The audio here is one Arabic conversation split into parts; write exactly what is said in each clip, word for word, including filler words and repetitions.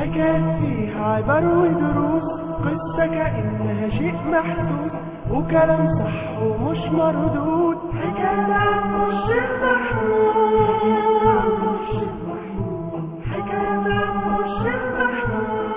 حكايات فيها عبر ودروس، قصة كأنها شيء محدود، وكلام صح ومش مردود. حكايات مرشد محمود، مرشد محمود، حكايات مرشد محمود.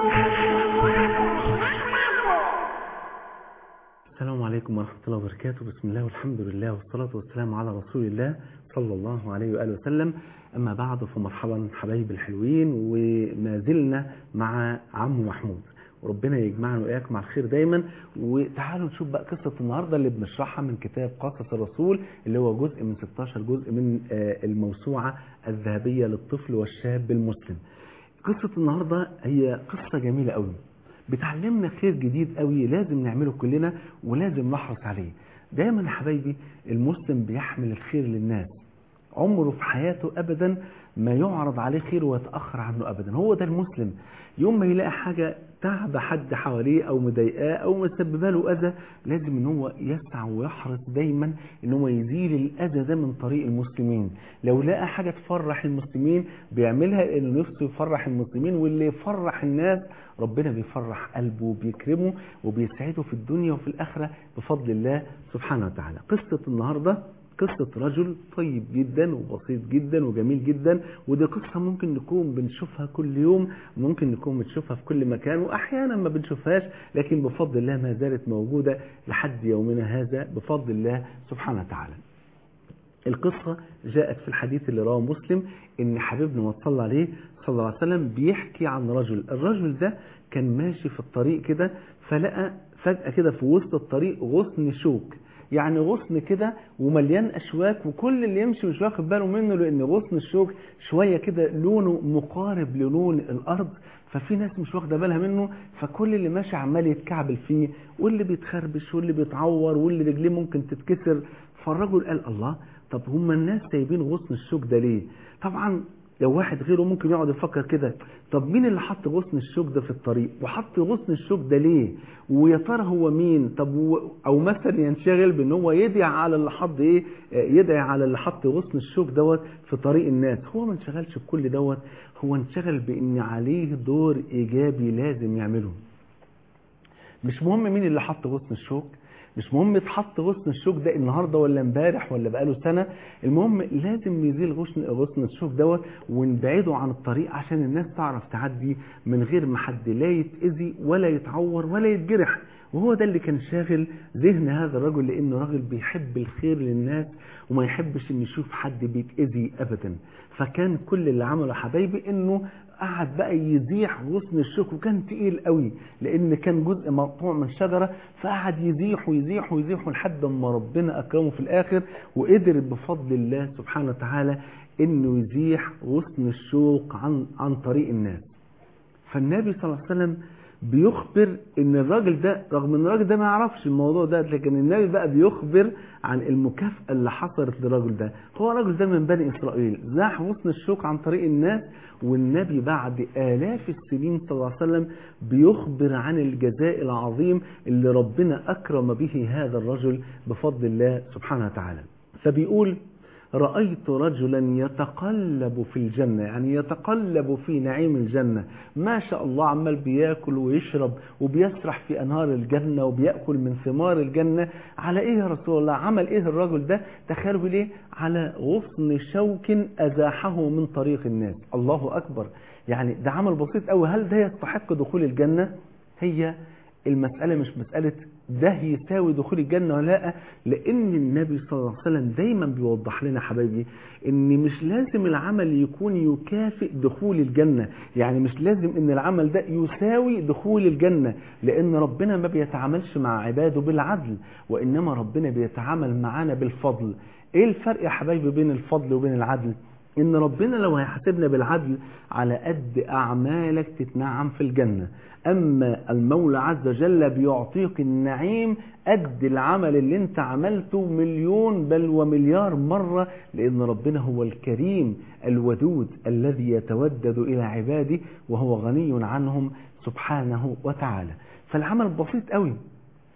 السلام عليكم ورحمة الله وبركاته. بسم الله والحمد لله والصلاة والسلام على رسول الله صلى الله عليه وآله وسلم. أما بعد، فمرحبا حبايب الحلوين، وما زلنا مع عم محمود، وربنا يجمعنا وإياكم مع الخير دايما. وتعالوا نشوف بقى قصة النهاردة اللي بنشرحها من كتاب قصص الرسول، اللي هو جزء من ستاشر جزء من الموسوعة الذهبية للطفل والشاب المسلم. قصة النهاردة هي قصة جميلة قوي، بتعلمنا خير جديد قوي لازم نعمله كلنا ولازم نحرص عليه. دايما يا حبايبي المسلم بيحمل الخير للناس، عمره في حياته ابدا ما يعرض عليه خير ويتأخر عنه ابدا. هو ده المسلم، يوم ما يلاقي حاجة تعب حد حواليه او مضايقاه او مسببه له اذى، لازم ان هو يسعى ويحرص دايما ان هو يزيل الاذى ده من طريق المسلمين. لو لقى حاجة تفرح المسلمين بيعملها، لانه نفسه يفرح المسلمين، واللي يفرح الناس ربنا بيفرح قلبه وبيكرمه وبيسعده في الدنيا وفي الآخرة بفضل الله سبحانه وتعالى. قصة النهاردة قصة رجل طيب جدا وبسيط جدا وجميل جدا، ودي قصة ممكن نكون بنشوفها كل يوم، ممكن نكون بنشوفها في كل مكان، وأحيانا ما بنشوفهاش، لكن بفضل الله ما زالت موجودة لحد يومنا هذا بفضل الله سبحانه وتعالى. القصة جاءت في الحديث اللي رواه مسلم، ان حبيبنا وصلى عليه صلى الله عليه وسلم بيحكي عن رجل. الرجل ده كان ماشي في الطريق كده، فلقى فجأة كده في وسط الطريق غصن شوك، يعني غصن كده ومليان أشواك، وكل اللي يمشي مش واخد باله منه، لأن غصن الشوك شوية كده لونه مقارب للون الأرض، ففي ناس مش واخده بالها منه، فكل اللي ماشي عمال يتكعبل فيه، واللي بيتخربش واللي بيتعور واللي رجليه ممكن تتكسر. فالرجل قال الله، طب هم الناس سايبين غصن الشوك ده ليه؟ طبعا لو واحد غيره ممكن يقعد يفكر كده، طب مين اللي حط غصن الشوك ده في الطريق، وحط غصن الشوك ده ليه، ويا ترى هو مين؟ طب و... او مثلا ينشغل بان هو يدعي على اللي حط ايه، يدعي على اللي حط غصن الشوك دوت في طريق الناس. هو ما انشغلش بكل دوت، هو انشغل بان عليه دور ايجابي لازم يعمله. مش مهم مين اللي حط غصن الشوك، مش مهم يتحط غصن الشوك ده النهارده ولا امبارح ولا بقاله سنه، المهم لازم يزيل غصن غصن الشوك دوت ونبعده عن الطريق عشان الناس تعرف تعدي من غير ما حد لا يتاذي ولا يتعور ولا يتجرح. وهو ده اللي كان شاغل ذهن هذا الرجل، لانه راجل بيحب الخير للناس وما يحبش ان يشوف حد بيتاذي ابدا. فكان كل اللي عمله حبايبي انه قعد بقى يزيح غصن الشوك، وكان تقيل قوي لان كان جزء مقطوع من شجره، فقعد يزيح ويزيح ويزيح لحد ما ربنا اكرمه في الاخر، وقدر بفضل الله سبحانه وتعالى انه يزيح غصن الشوك عن عن طريق الناس. فالنبي صلى الله عليه وسلم بيخبر ان الراجل ده، رغم ان الراجل ده ما يعرفش الموضوع ده، لكن النبي بقى بيخبر عن المكافأة اللي حصلت للراجل ده. هو الراجل ده من بني اسرائيل، زاح غصن الشوك عن طريق الناس، والنبي بعد آلاف السنين صلى الله عليه وسلم بيخبر عن الجزاء العظيم اللي ربنا أكرم به هذا الرجل بفضل الله سبحانه وتعالى. فبيقول: رأيت رجلا يتقلب في الجنة، يعني يتقلب في نعيم الجنة، ما شاء الله، عمال بياكل ويشرب وبيسرح في أنهار الجنة وبيأكل من ثمار الجنة. على إيه يا رسول الله؟ عمل إيه الرجل ده؟ تخيلوا ليه؟ على غصن شوك أزاحه من طريق الناس. الله أكبر، يعني ده عمل بسيط أوي. هل ده يستحق دخول الجنة؟ هي المسألة مش مسألة ده يساوي دخول الجنة ولا لا، لأن النبي صلى الله عليه وسلم دايما بيوضح لنا حبايبي ان مش لازم العمل يكون يكافئ دخول الجنة، يعني مش لازم ان العمل ده يساوي دخول الجنة، لأن ربنا ما بيتعاملش مع عباده بالعدل، وإنما ربنا بيتعامل معانا بالفضل. ايه الفرق يا حبايبي بين الفضل وبين العدل؟ ان ربنا لو هيحاسبنا بالعدل على قد اعمالك تتنعم في الجنة، اما المولى عز وجل بيعطيك النعيم قد العمل اللي انت عملته مليون بل ومليار مرة، لان ربنا هو الكريم الودود الذي يتودد الى عباده وهو غني عنهم سبحانه وتعالى. فالعمل بسيط قوي،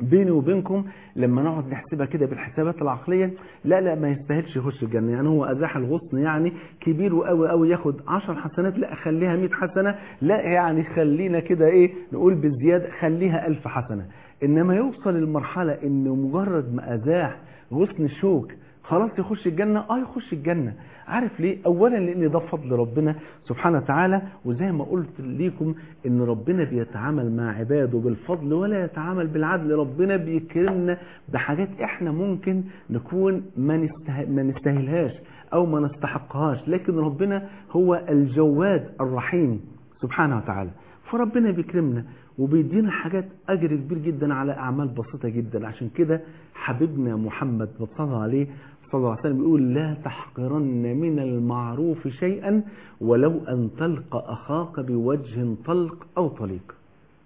بيني وبينكم لما نقعد نحسبها كده بالحسابات العقلية، لا لا ما يستاهلش يخش الجنة. يعني هو أزاح الغصن يعني كبير وقوي قوي ياخد عشر حسنات، لا خليها مئة حسنة، لا يعني خلينا كده ايه نقول بالزيادة خليها ألف حسنة. إنما يوصل المرحلة إنه مجرد ما أزاح غصن الشوك خلاص يخش الجنة. اه يخش الجنة. عارف ليه؟ اولا لان ده فضل ربنا سبحانه وتعالى، وزي ما قلت ليكم ان ربنا بيتعامل مع عباده بالفضل ولا يتعامل بالعدل. ربنا بيكرمنا بحاجات احنا ممكن نكون ما, نسته... ما نستاهلهاش او ما نستحقهاش، لكن ربنا هو الجواد الرحيم سبحانه وتعالى. فربنا بيكرمنا وبيدينا حاجات اجر كبير جدا على اعمال بسيطة جدا. عشان كده حبيبنا محمد صلى الله عليه صلى الله عليه وسلم بيقول لا تحقرن من المعروف شيئا ولو أن تلقى أخاك بوجه طلق أو طليق.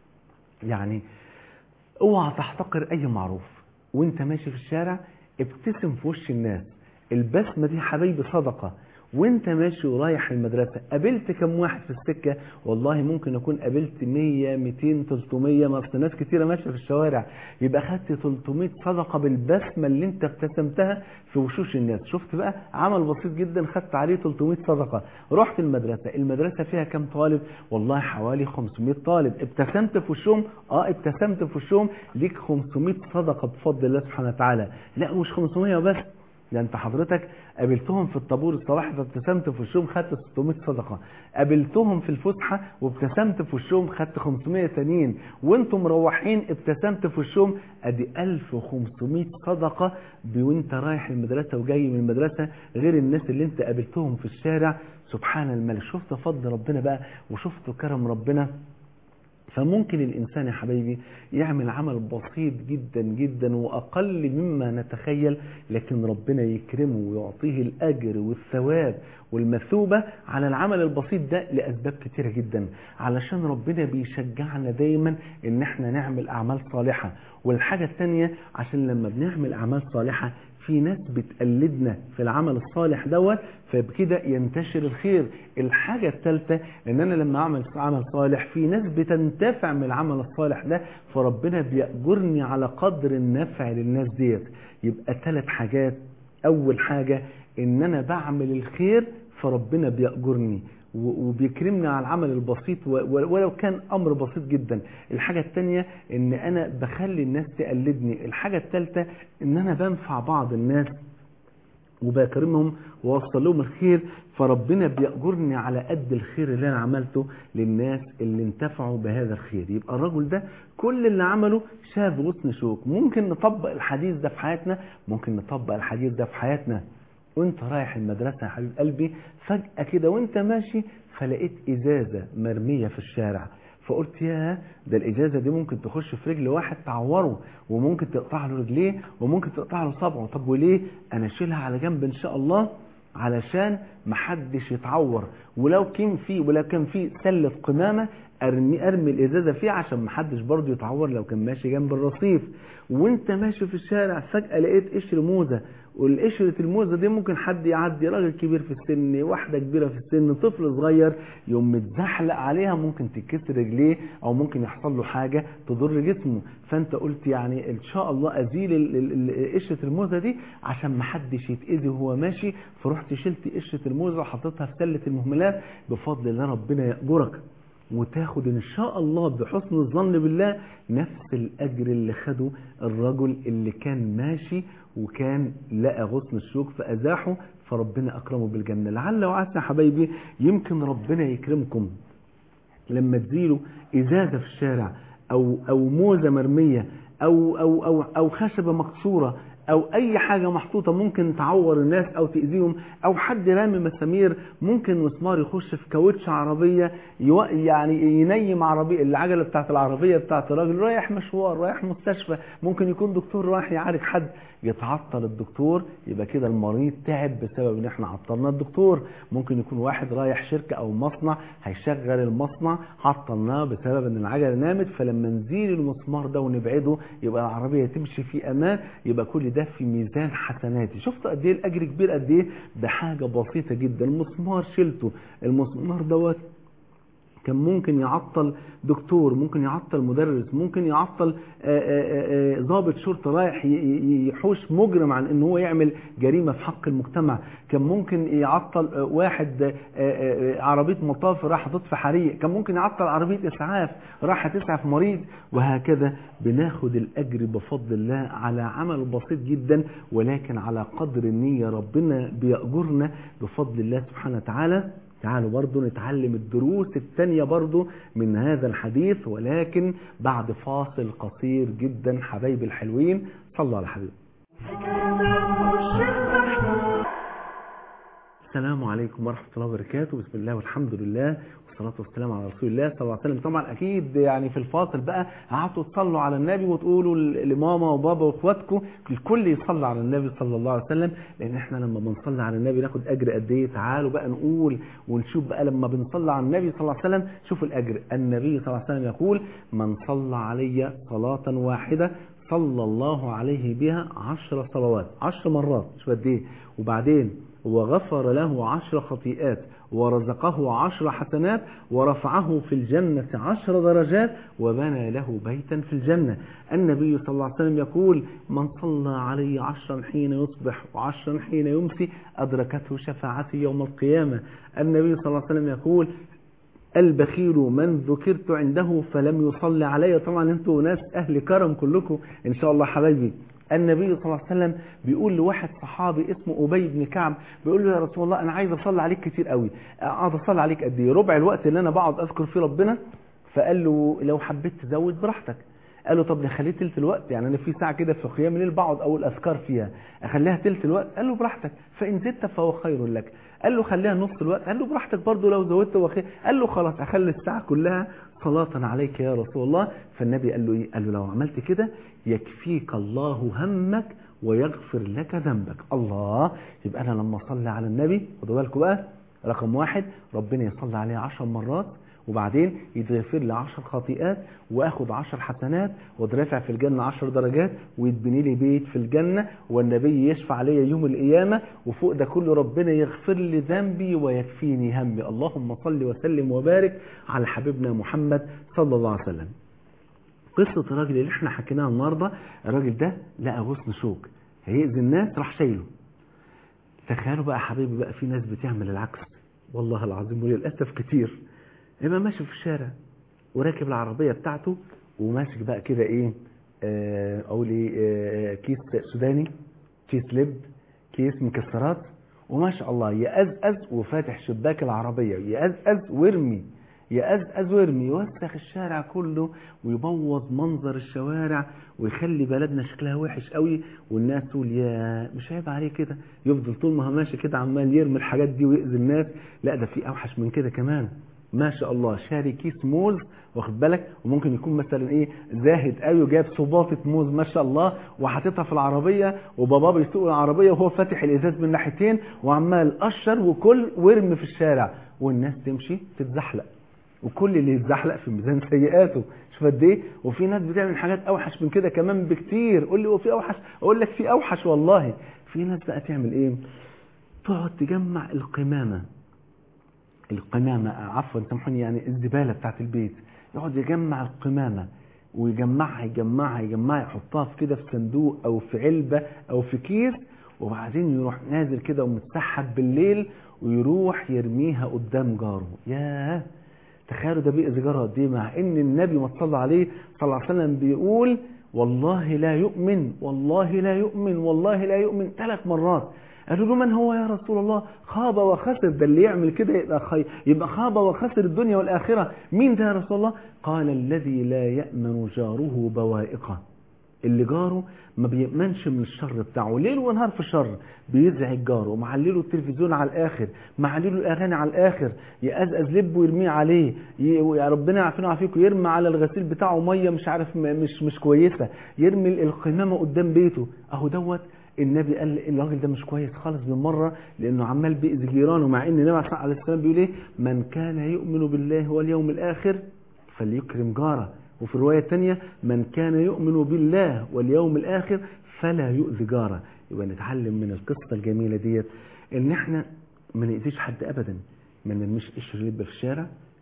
يعني اوعى تحتقر أي معروف وانت ماشي في الشارع، ابتسم في وش الناس. البسمة دي حبيبي صدقة. وانت ماشي ورايح المدرسة قابلت كم واحد في السكة؟ والله ممكن اكون قابلت مية ميتين تلتمية، ما اصل ناس كتيرة ماشية في الشوارع، يبقى خدت تلتمية صدقة بالبسمة اللي انت ابتسمتها في وشوش الناس. شفت بقى عمل بسيط جدا خدت عليه تلتمية صدقة. رحت المدرسة، المدرسة فيها كم طالب؟ والله حوالي خمسمية طالب، ابتسمت في وشهم، اه ابتسمت في وشهم، ليك خمسمية صدقة بفضل الله سبحانه وتعالى. لا مش خمسمية بس، ده انت حضرتك قابلتهم في الطابور الصباحي فابتسمت في وشهم خدت ستمية صدقة، قابلتهم في الفسحة وابتسمت في وشهم خدت خمسمية تانيين، وانتم مروحين ابتسمت في وشهم، ادي ألف وخمسمية صدقة وانت رايح المدرسة وجاي من المدرسة، غير الناس اللي انت قابلتهم في الشارع. سبحان الملك. شفت فضل ربنا بقى وشفت كرم ربنا. فممكن الإنسان يا حبايبي يعمل عمل بسيط جدا جدا وأقل مما نتخيل، لكن ربنا يكرمه ويعطيه الأجر والثواب والمثوبة على العمل البسيط ده لأسباب كتيرة جدا. علشان ربنا بيشجعنا دايما إن احنا نعمل أعمال صالحة. والحاجة الثانية عشان لما بنعمل أعمال صالحة في ناس بتقلدنا في العمل الصالح دوت، فبكده ينتشر الخير. الحاجة الثالثة ان انا لما اعمل عمل صالح في ناس بتنتفع من العمل الصالح ده، فربنا بيأجرني على قدر النفع للناس ديت. يبقى ثلاث حاجات. اول حاجة ان انا بعمل الخير فربنا بيأجرني وبيكرمني على العمل البسيط ولو كان امر بسيط جدا. الحاجة الثانية ان انا بخلي الناس تقلدني. الحاجة الثالثة ان انا بنفع بعض الناس وبكرمهم ووصل لهم الخير، فربنا بيأجرني على قد الخير اللي انا عملته للناس اللي انتفعوا بهذا الخير. يبقى الرجل ده كل اللي عمله شاف غصن شوك. ممكن نطبق الحديث ده في حياتنا، ممكن نطبق الحديث ده في حياتنا وانت رايح المدرسة يا حبيب قلبي، فجأة كده وانت ماشي فلقيت ازازة مرمية في الشارع، فقلت يا ده الازازة دي ممكن تخش في رجل واحد تعوره، وممكن تقطع له رجليه، وممكن تقطع له صبعه. طب وليه؟ انا اشيلها على جنب ان شاء الله علشان محدش يتعور، ولو كان في ولو كان في سلة قمامة ارمي ارمي الازازة فيه عشان محدش برضه يتعور لو كان ماشي جنب الرصيف. وانت ماشي في الشارع فجأة لقيت قشر موزة، والقشرة الموزة دي ممكن حد يعدي، راجل كبير في السن، واحدة كبيرة في السن، طفل صغير يوم متزحلق عليها ممكن تتكسر رجليه او ممكن يحصل له حاجة تضر جسمه. فانت قلت يعني ان شاء الله ازيل قشرة الموزة دي عشان محدش يتأذي وهو ماشي، فرحت شلت قشرة الموزة وحطيتها في سلة المهملات. بفضل الله ربنا يأجرك وتاخد ان شاء الله بحسن الظن بالله نفس الاجر اللي خده الرجل اللي كان ماشي وكان لقى غصن الشوك فازاحه، فربنا اكرمه بالجنة. لعل وعسى يا حبايبي يمكن ربنا يكرمكم لما تزيلوا ازازة في الشارع او او موزة مرمية او او او او خشبة مكسورة او اي حاجة محطوطة ممكن تعور الناس او تأذيهم، او حد رامي مسامير، ممكن مسمار يخش في كاوتش عربية يعني ينيم عربية العجلة بتاعت العربية بتاعت الراجل رايح مشوار رايح مستشفى، ممكن يكون دكتور رايح يعالج حد يتعطل الدكتور، يبقى كده المريض تعب بسبب ان احنا عطلنا الدكتور. ممكن يكون واحد رايح شركة او مصنع هيشغل المصنع عطلناه بسبب ان العجلة نامت، فلما نزيل المسمار ده ونبعده يبقى العربية تمشي في امان، يبقى كل ده في ميزان حسناتي. شفتوا قد ايه الاجر كبير قد ايه؟ بحاجة بسيطة جدا، مسمار شلته، المسمار دوت كان ممكن يعطل دكتور، ممكن يعطل مدرس، ممكن يعطل ضابط شرطة رايح يحوش مجرم عن ان هو يعمل جريمة في حق المجتمع، كان ممكن يعطل واحد عربية مطاف راح تطفي حريق، كان ممكن يعطل عربية اسعاف راح تسعف مريض، وهكذا. بناخد الاجر بفضل الله على عمل بسيط جدا، ولكن على قدر النية ربنا بيأجرنا بفضل الله سبحانه وتعالى. تعالوا برضو نتعلم الدروس الثانية برضو من هذا الحديث، ولكن بعد فاصل قصير جدا. حبايبي الحلوين، صلوا على حبيبي. السلام عليكم ورحمة الله وبركاته. بسم الله والحمد لله والصلاة والسلام على رسول الله صلى الله عليه وسلم. طبعا أكيد يعني في الفاصل بقى قعدتوا تصلوا على النبي وتقولوا لماما وبابا واخواتكم الكل يصلي على النبي صلى الله عليه وسلم، لأن احنا لما بنصلي على النبي ناخد أجر قد إيه. تعالوا بقى نقول ونشوف بقى لما بنصلي على النبي صلى الله عليه وسلم شوفوا الأجر. النبي صلى الله عليه وسلم يقول: من صلى علي صلاة واحدة صلى الله عليه بها عشر صلوات، عشر مرات، شوف قد إيه. وبعدين وغفر له عشر خطيئات ورزقه عشر حسنات ورفعه في الجنة عشر درجات وبنى له بيتا في الجنة. النبي صلى الله عليه وسلم يقول: من صلى علي عشرا حين يصبح وعشرا حين يمسي أدركته شفاعتي يوم القيامة. النبي صلى الله عليه وسلم يقول: البخيل من ذكرت عنده فلم يصلي علي. طبعا انتوا ناس اهل كرم كلكم ان شاء الله حبايبي. النبي صلى الله عليه وسلم بيقول لواحد صحابي اسمه أبي بن كعب، بيقول له: يا رسول الله انا عايز اصلي عليك كتير قوي، اقعد اصلي عليك قد ايه؟ ربع الوقت اللي انا بقعد اذكر فيه ربنا. فقال له: لو حبيت تزود براحتك. قال له: طب نخليه تلت الوقت، يعني انا في ساعه كده في قيام الليل بقعد اقول اذكار فيها، اخليها تلت الوقت؟ قال له: براحتك، فان زدت فهو خير لك. قال له: خليها نص الوقت. قال له: براحتك برضه لو زودت هو خير. قال له: خلاص اخلي الساعه كلها صلاة عليك يا رسول الله. فالنبي قال له ايه؟ قال له: لو عملت كده يكفيك الله همك ويغفر لك ذنبك. الله، يبقى انا لما اصلي على النبي، خدوا بالكم بقى، رقم واحد ربنا يصلي عليه عشر مرات، وبعدين يتغفر لي عشر خطيئات، واخد عشر حسنات، واترفع في الجنة عشر درجات، ويتبني لي بيت في الجنة، والنبي يشفع عليا يوم القيامة، وفوق ده كله ربنا يغفر لي ذنبي ويكفيني همي. اللهم صل وسلم وبارك على حبيبنا محمد صلى الله عليه وسلم. قصة الراجل اللي احنا حكيناها النهاردة، الراجل ده لقى غصن شوك هيأذي الناس، راح شايله. تخيلوا بقى حبيبي بقى في ناس بتعمل العكس والله العظيم وللأسف كتير. يبقى ماشي في الشارع وراكب العربية بتاعته وماسك بقى كده ايه، اه اقول ايه، اه كيس سوداني، كيس لب، كيس مكسرات، وما شاء الله يأزأز وفاتح شباك العربية، يأزأز ويرمي، يأزأز ويرمي، يوسخ الشارع كله ويبوظ منظر الشوارع ويخلي بلدنا شكلها وحش قوي، والناس تقول: يا مش عيب عليه كده؟ يفضل طول ما هو ماشي كده عمال يرمي الحاجات دي ويأذي الناس. لا، ده في اوحش من كده كمان. ما شاء الله شاري كيس موز، واخد بالك، وممكن يكون مثلا ايه زاهد قوي وجايب صباطه موز ما شاء الله وحاططها في العربيه، وبابا بيسوق العربيه وهو فاتح الازاز من ناحيتين وعمال قشر وكل ويرمي في الشارع، والناس تمشي تتزحلق، وكل اللي يتزحلق في ميزان سيئاته. شوف قد ايه. وفي ناس بتعمل حاجات اوحش من كده كمان بكتير. قول لي هو في اوحش؟ اقول لك في اوحش والله. في ناس بقى تعمل ايه؟ تقعد تجمع القمامه القمامة عفوا سامحوني، يعني الزبالة بتاعت البيت، يقعد يجمع القمامة ويجمعها يجمعها يجمعها يحطها في كده في صندوق او في علبة او في كيس، وبعدين يروح نازل كده ومتسحب بالليل ويروح يرميها قدام جاره. ياه، تخيلوا ده بيئة جاره قد ايه، مع ان النبي ما صلى عليه صلى الله عليه وسلم بيقول: والله لا يؤمن، والله لا يؤمن، والله لا يؤمن ثلاث مرات. قالوا له: من هو يا رسول الله؟ خاب وخسر، ده اللي يعمل كده يبقى خي... يبقى خاب وخسر الدنيا والآخرة. مين ده يا رسول الله؟ قال: الذي لا يأمن جاره بوائقه، اللي جاره ما بيأمنش من الشر بتاعه، ليل ونهار في الشر، بيزعج جاره، معلله التلفزيون على الآخر، معلله الأغاني على الآخر، يأزأز لبه ويرميه عليه، يا ربنا يعافينا ويعافيكم، يرمي على الغسيل بتاعه مية مش عارف مش مش كويسة، يرمي القمامة قدام بيته. أهو دوت النبي قال الراجل ده مش كويس خالص بالمره، لانه عمال بيأذي جيرانه، مع ان النبي عليه السلام بيقول ايه؟ من كان يؤمن بالله واليوم الاخر فليكرم جاره. وفي الروايه الثانيه: من كان يؤمن بالله واليوم الاخر فلا يؤذي جاره. يبقى نتعلم من القصه الجميله ديت ان احنا ما نأذيش حد ابدا، ما نرميش قشر لب في الشارع،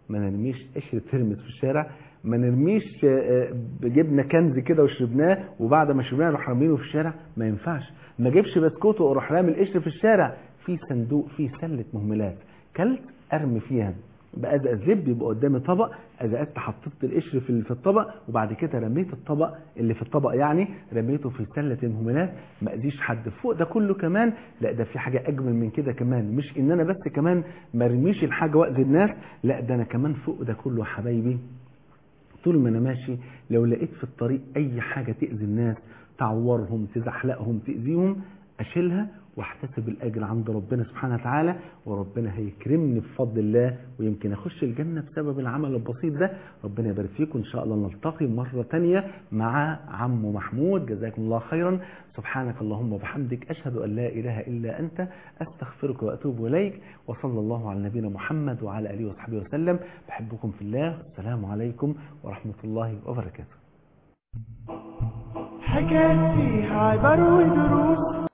ما نرميش قشر ترمس في الشارع، ما نرميش جبنا كنز كده وشربناه وبعد ما شربناه نروح رامينه في الشارع، ما ينفعش. ما جيبش بسكوت واروح رامي القشر في الشارع، في صندوق فيه سله مهملات كلت ارمي فيها، بقى ازقزب يبقى قدامي طبق، ازقزت حطيت القشر في في الطبق وبعد كده رميت الطبق اللي في الطبق يعني رميته في سله المهملات، ما اذيش حد. فوق ده كله كمان لا ده في حاجه اجمل من كده كمان، مش ان انا بس كمان ما ارميش الحاجه واذي الناس، لا ده انا كمان فوق ده كله يا حبايبي طول ما انا ماشي لو لقيت في الطريق اي حاجه تاذي الناس، تعورهم تزحلقهم تاذيهم، اشيلها واحتسب الاجر عند ربنا سبحانه وتعالى، وربنا هيكرمني بفضل الله ويمكن اخش الجنه بسبب العمل البسيط ده. ربنا يبارك فيكم، ان شاء الله نلتقي مره ثانيه مع عمو محمود، جزاكم الله خيرا. سبحانك اللهم وبحمدك، اشهد ان لا اله الا انت، استغفرك واتوب اليك، وصلى الله على نبينا محمد وعلى اله وصحبه وسلم. بحبكم في الله، السلام عليكم ورحمه الله وبركاته. حكايات فيها عبر ودروس